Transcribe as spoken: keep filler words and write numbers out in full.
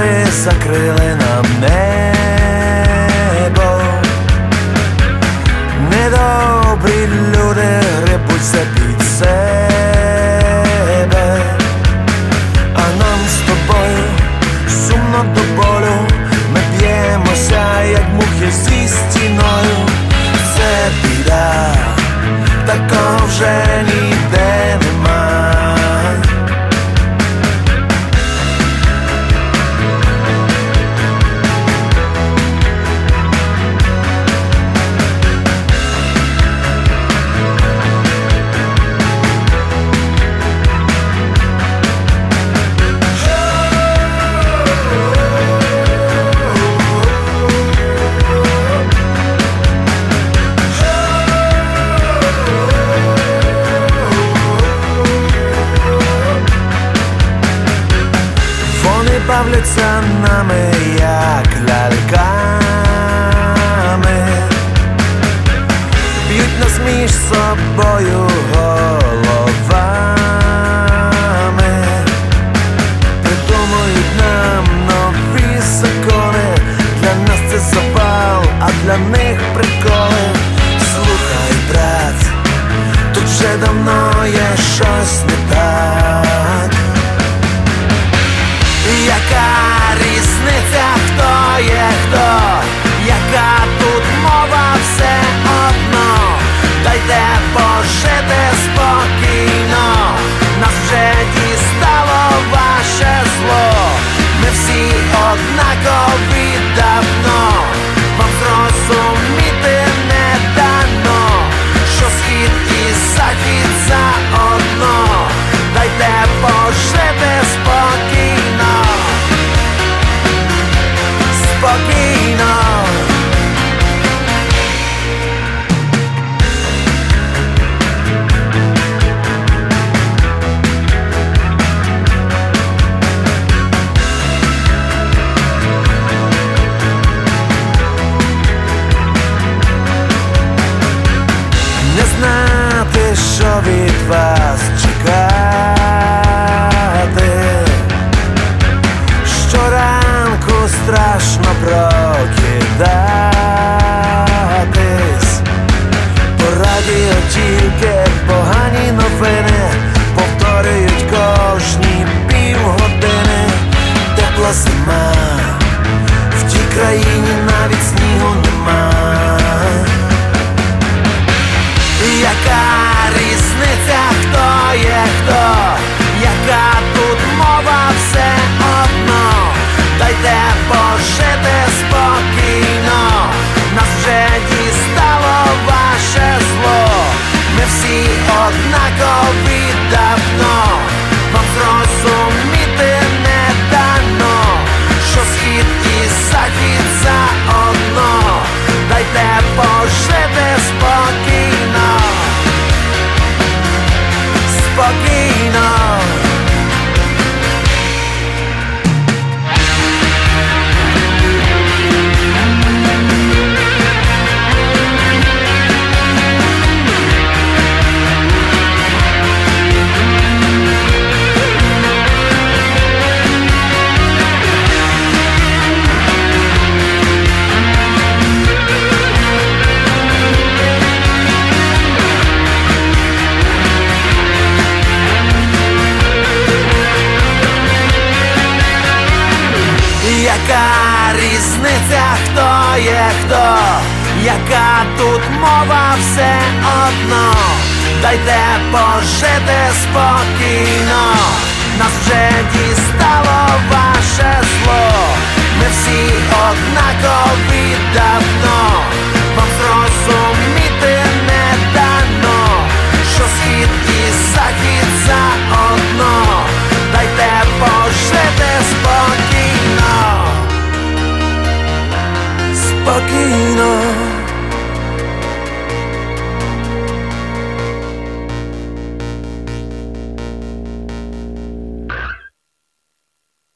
ви закрили нам небо. Недобрі люди гребуться під себе, а нам з тобою сумно до болю. Ми б'ємося, як мухи зі стіною. Це біда, такого вже ніде нема. Бавляться нами, як ляльками, б'ють нас між собою головами, придумують нам нові закони. Для нас це запал, а для них приколи. Слухай, брат, тут вже давно є щось не так. Яка різниця, хто є хто, яка тут мова, все одно. Дайте пожити спокійно, нас вже дістало ваше зло. Ми всі однакові давно, вам зрозуміти не дано, що схід і захід заодно. Дайте пожити спокійно, спокійно. Не знати, що від вас чекати. Щоранку страшно прокидатись. По радіо тільки погані новини повторюють кожні півгодини. Тепла зима, в тій країні навіть снігу нема. Яка різниця, хто є хто, яка тут мова, все одно. Дайте пожити спокійно, нас вже дістало ваше зло. Ми всі однакові давно, вам зрозуміти не дано, що схід і захід заодно. Дайте пожити спокійно, спокійно. Яка різниця, хто є хто, яка тут мова, все одно. Дайте пожити спокійно, нас вже дістало ваше зло. Ми всі однакові давно, вам зрозуміти не дано, що схід і захід заодно. Дайте пожити спокійно, спокійно.